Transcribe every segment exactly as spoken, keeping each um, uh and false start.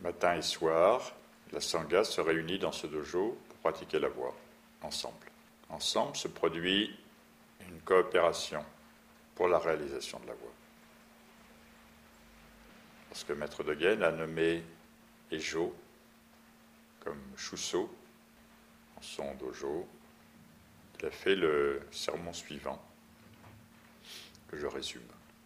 Matin et soir, la Sangha se réunit dans ce dojo pour pratiquer la voix, ensemble. Ensemble se produit une coopération pour la réalisation de la voix. Parce que Maître Dogen a nommé Ejo comme Shuso en son dojo, il a fait le sermon suivant, que je résume.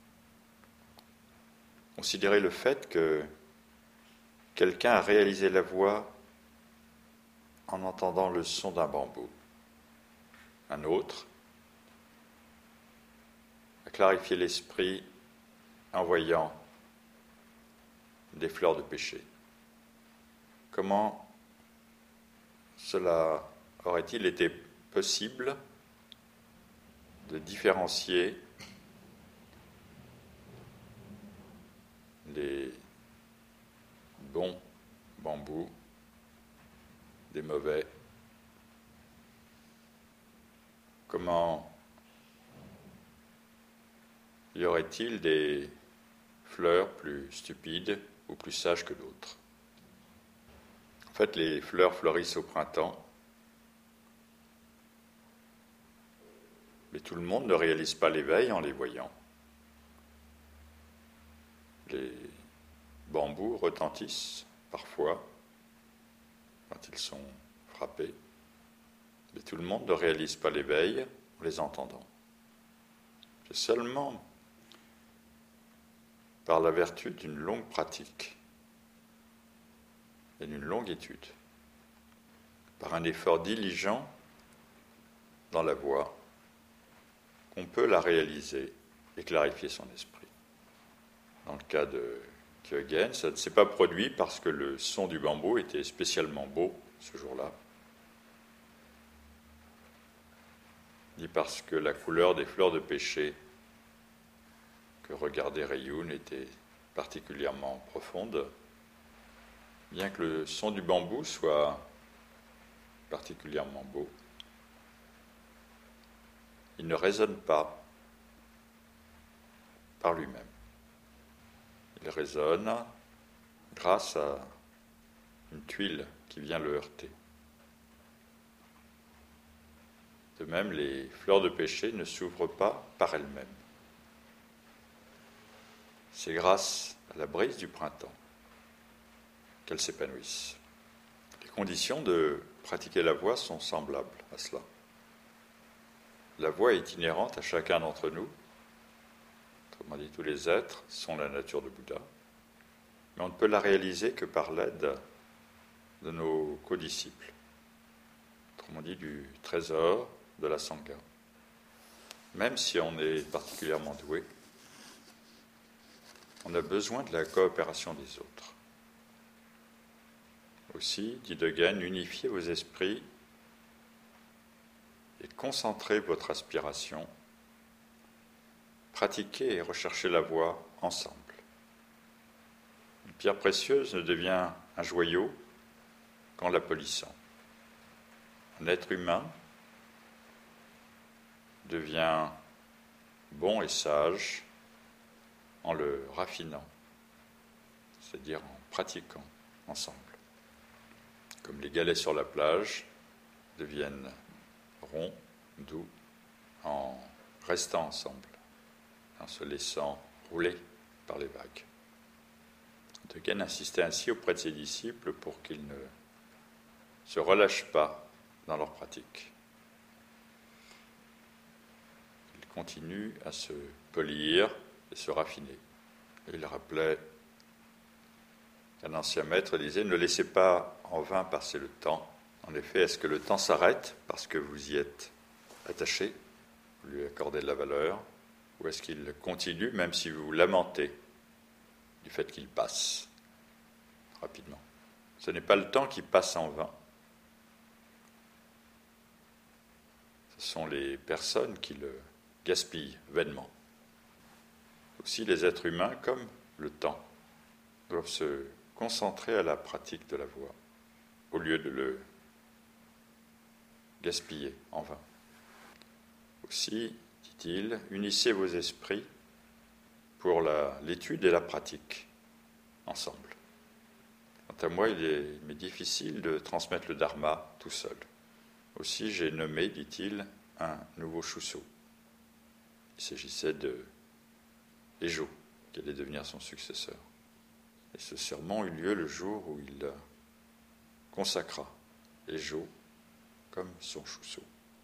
Considérez le fait que quelqu'un a réalisé la voix en entendant le son d'un bambou. Un autre a clarifié l'esprit en voyant des fleurs de pêcher. Comment cela aurait-il été possible de différencier les bons bambous des mauvais? Comment y aurait-il des fleurs plus stupides ou plus sages que d'autres? En fait, les fleurs fleurissent au printemps, mais tout le monde ne réalise pas l'éveil en les voyant. Les bambous retentissent parfois quand ils sont frappés, mais tout le monde ne réalise pas l'éveil en les entendant. C'est seulement par la vertu d'une longue pratique et d'une longue étude, par un effort diligent dans la voix, qu'on peut la réaliser et clarifier son esprit. Dans le cas de Kyogen, ça ne s'est pas produit parce que le son du bambou était spécialement beau ce jour-là, ni parce que la couleur des fleurs de pêcher que regardait Rayun était particulièrement profonde, bien que le son du bambou soit particulièrement beau. Il ne résonne pas par lui-même. Il résonne grâce à une tuile qui vient le heurter. De même, les fleurs de pêcher ne s'ouvrent pas par elles-mêmes. C'est grâce à la brise du printemps qu'elles s'épanouissent. Les conditions de pratiquer la voix sont semblables à cela. La voix est inhérente à chacun d'entre nous. Autrement dit, tous les êtres sont la nature de Bouddha. Mais on ne peut la réaliser que par l'aide de nos codisciples. Autrement dit, du trésor de la Sangha. Même si on est particulièrement doué, on a besoin de la coopération des autres. Aussi, dit Dogen, unifiez vos esprits et concentrez votre aspiration. Pratiquez et recherchez la voie ensemble. Une pierre précieuse ne devient un joyau qu'en la polissant. Un être humain devient bon et sage en le raffinant, c'est-à-dire en pratiquant ensemble. Comme les galets sur la plage deviennent ronds, doux, en restant ensemble, en se laissant rouler par les vagues. Dogen insistait ainsi auprès de ses disciples pour qu'ils ne se relâchent pas dans leur pratique. Ils continuent à se polir et se raffiner. Et il rappelait qu'un ancien maître disait « Ne laissez pas en vain passer le temps. En effet, est-ce que le temps s'arrête parce que vous y êtes attaché, vous lui accordez de la valeur, ou est-ce qu'il continue même si vous vous lamentez du fait qu'il passe rapidement? Ce n'est pas le temps qui passe en vain. Ce sont les personnes qui le gaspillent vainement. Aussi, les êtres humains, comme le temps, doivent se concentrer à la pratique de la voix, au lieu de le gaspiller en vain. Aussi, dit-il, unissez vos esprits pour la, l'étude et la pratique ensemble. Quant à moi, il est- il m'est difficile de transmettre le dharma tout seul. Aussi, j'ai nommé, dit-il, un nouveau Shuso. Il s'agissait de Ejo, qui allait devenir son successeur. Et ce sermon eut lieu le jour où il consacra Ejo comme son Shuso.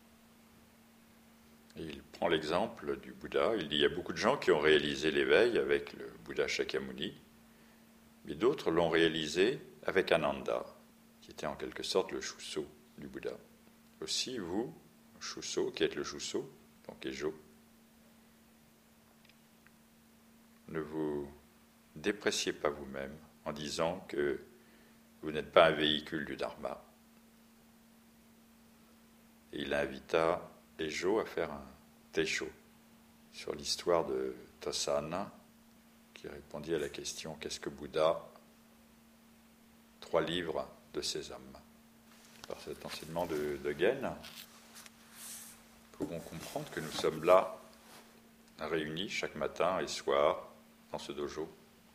Et il prend l'exemple du Bouddha. Il dit, il y a beaucoup de gens qui ont réalisé l'éveil avec le Bouddha Shakyamuni, mais d'autres l'ont réalisé avec Ananda, qui était en quelque sorte le Shuso du Bouddha. Aussi, vous, Shuso, qui êtes le Shuso, donc Ejo, ne vous dépréciez pas vous-même en disant que vous n'êtes pas un véhicule du Dharma. Et il invita Ejo à faire un teisho sur l'histoire de Tosana, qui répondit à la question « Qu'est-ce que Bouddha ?» Trois livres de Sésame. Par cet enseignement de, de Gen, nous pouvons comprendre que nous sommes là, réunis chaque matin et soir dans ce dojo,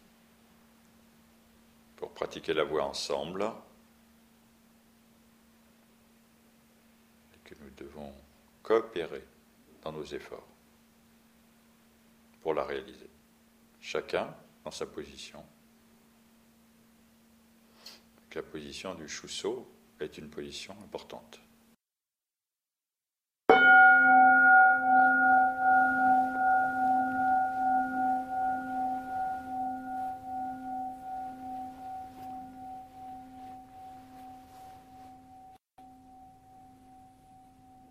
pour pratiquer la voie ensemble, et que nous devons coopérer dans nos efforts pour la réaliser. Chacun dans sa position. La position du Shuso est une position importante.